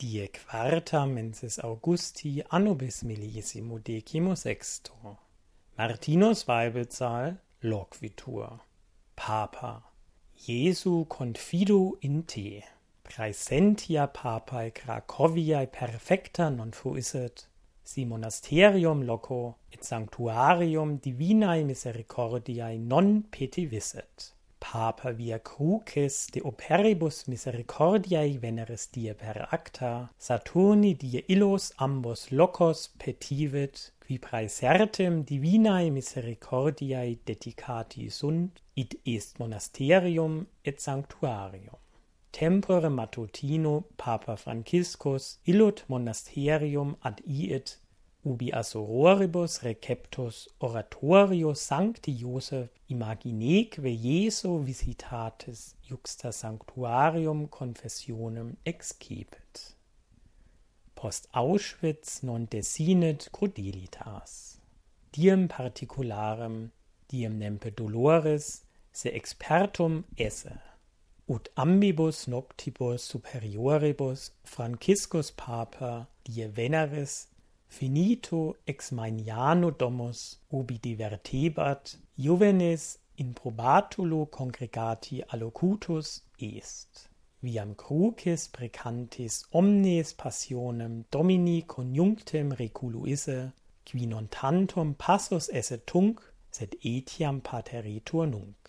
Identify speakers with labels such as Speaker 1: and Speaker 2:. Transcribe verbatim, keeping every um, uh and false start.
Speaker 1: Die quarta mensis Augusti annobis millesimo decimo sexto. Martinus Weibelzahl loquitur. Papa. Jesu confido in te. Praesentia papae Cracoviae perfecta non fuisset, si monasterium loco et sanctuarium divinae misericordiae non petivisset. Papa via crucis de operibus misericordiae veneris die per acta, Saturni die illos ambos locos petivit, qui praesertim divinae misericordiae dedicati sunt, id est monasterium et sanctuarium. Tempore matutino Papa Franciscus illud monasterium ad iit, ubi a sororibus receptus oratorio Sancti Joseph imagineque Jesu visitatis juxta sanctuarium confessionem excepit. Post Auschwitz non desinit crudelitas. Diem particularem, diem nempe doloris, se expertum esse. Ut ambibus noctibus superioribus Franciscus Papa die veneris finito ex mainiano domus ubi divertebat juvenes in probatulo congregati allocutus est. Viam crucis precantis omnes passionem domini conjunctem reculuisse, qui non tantum passus esse tunc, sed etiam pateretur nunc.